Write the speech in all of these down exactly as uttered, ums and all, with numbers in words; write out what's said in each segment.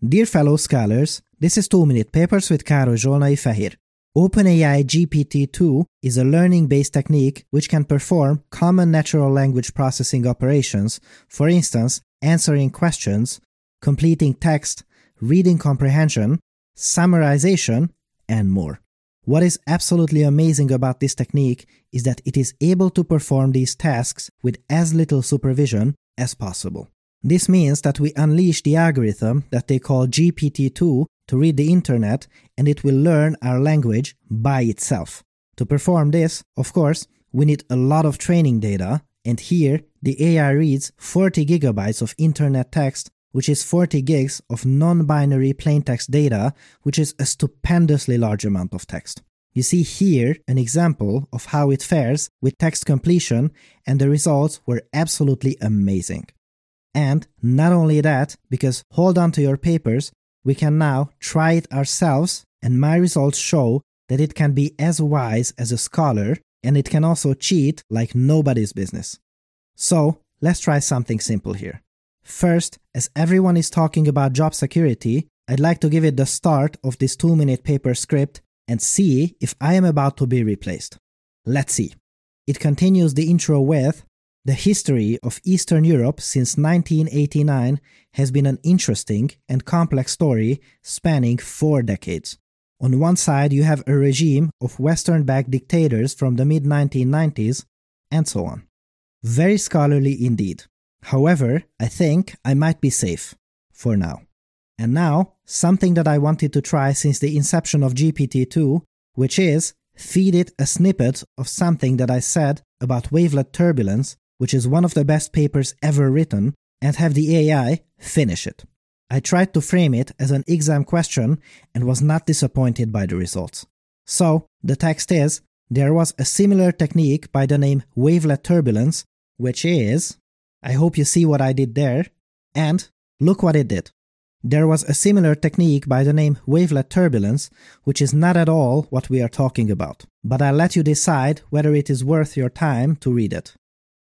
Dear fellow scholars, this is two minute Papers with Károly Zsolnai Fehér. OpenAI G P T two is a learning-based technique which can perform common natural language processing operations, for instance, answering questions, completing text, reading comprehension, summarization, and more. What is absolutely amazing about this technique is that it is able to perform these tasks with as little supervision as possible. This means that we unleash the algorithm that they call G P T two to read the internet, and it will learn our language by itself. To perform this, of course, we need a lot of training data, and here the A I reads forty gigabytes of internet text, which is forty gigs of non-binary plaintext data, which is a stupendously large amount of text. You see here an example of how it fares with text completion, and the results were absolutely amazing. And not only that, because hold on to your papers, we can now try it ourselves, and my results show that it can be as wise as a scholar, and it can also cheat like nobody's business. So, let's try something simple here. First, as everyone is talking about job security, I'd like to give it the start of this two minute paper script and see if I am about to be replaced. Let's see. It continues the intro with, "The history of Eastern Europe since nineteen eighty-nine has been an interesting and complex story spanning four decades. On one side you have a regime of Western-backed dictators from the mid nineteen nineties, and so on." Very scholarly indeed. However, I think I might be safe. For now. And now, something that I wanted to try since the inception of G P T two, which is feed it a snippet of something that I said about wavelet turbulence, which is one of the best papers ever written, and have the A I finish it. I tried to frame it as an exam question and was not disappointed by the results. So, the text is, there was a similar technique by the name wavelet turbulence, which is, I hope you see what I did there, and look what it did. There was a similar technique by the name wavelet turbulence, which is not at all what we are talking about, but I'll let you decide whether it is worth your time to read it.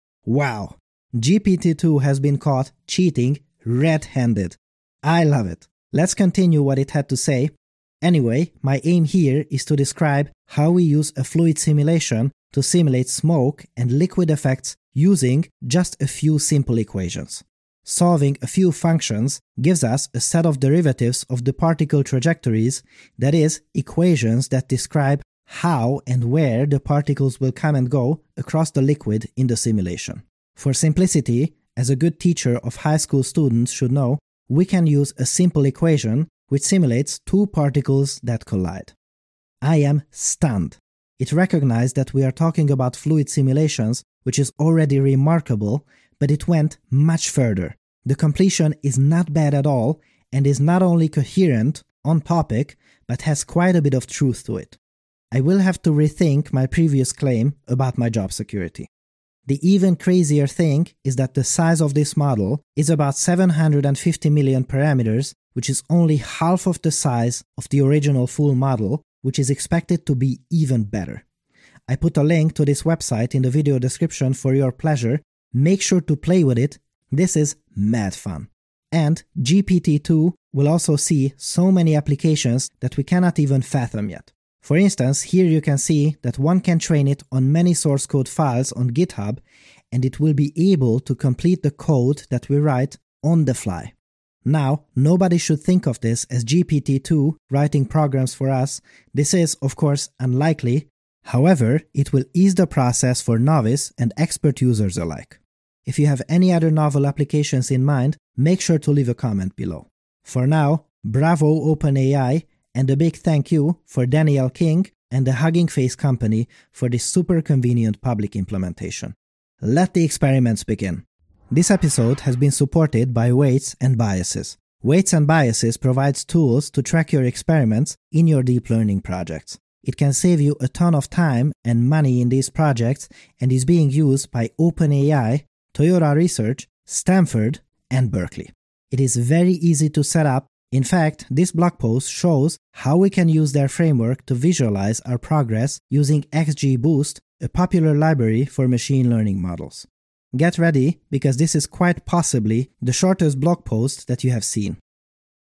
Wow! G P T two has been caught cheating red-handed. I love it. Let's continue what it had to say. Anyway, my aim here is to describe how we use a fluid simulation to simulate smoke and liquid effects using just a few simple equations. Solving a few functions gives us a set of derivatives of the particle trajectories, that is, equations that describe how and where the particles will come and go across the liquid in the simulation. For simplicity, as a good teacher of high school students should know, we can use a simple equation which simulates two particles that collide. I am stunned. It recognized that we are talking about fluid simulations, which is already remarkable, but it went much further. The completion is not bad at all and is not only coherent, on topic, but has quite a bit of truth to it. I will have to rethink my previous claim about my job security. The even crazier thing is that the size of this model is about seven hundred fifty million parameters, which is only half of the size of the original full model, which is expected to be even better. I put a link to this website in the video description for your pleasure. Make sure to play with it. This is mad fun. And G P T two will also see so many applications that we cannot even fathom yet. For instance, here you can see that one can train it on many source code files on GitHub, and it will be able to complete the code that we write on the fly. Now, nobody should think of this as G P T two writing programs for us. This is, of course, unlikely. However, it will ease the process for novice and expert users alike. If you have any other novel applications in mind, make sure to leave a comment below. For now, bravo OpenAI, and a big thank you for Daniel King and the Hugging Face company for this super convenient public implementation. Let the experiments begin. This episode has been supported by Weights and Biases. Weights and Biases provides tools to track your experiments in your deep learning projects. It can save you a ton of time and money in these projects and is being used by OpenAI, Toyota Research, Stanford, and Berkeley. It is very easy to set up. In fact, this blog post shows how we can use their framework to visualize our progress using XGBoost, a popular library for machine learning models. Get ready, because this is quite possibly the shortest blog post that you have seen. Yep,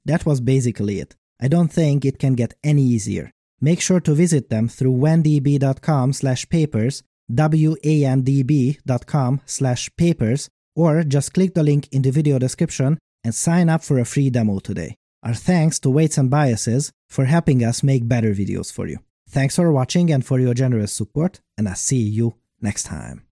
that was basically it. I don't think it can get any easier. Make sure to visit them through wandb.com slash papers, wandb.com slash papers, or just click the link in the video description and sign up for a free demo today. Our thanks to Weights and Biases for helping us make better videos for you. Thanks for watching and for your generous support, and I'll see you next time.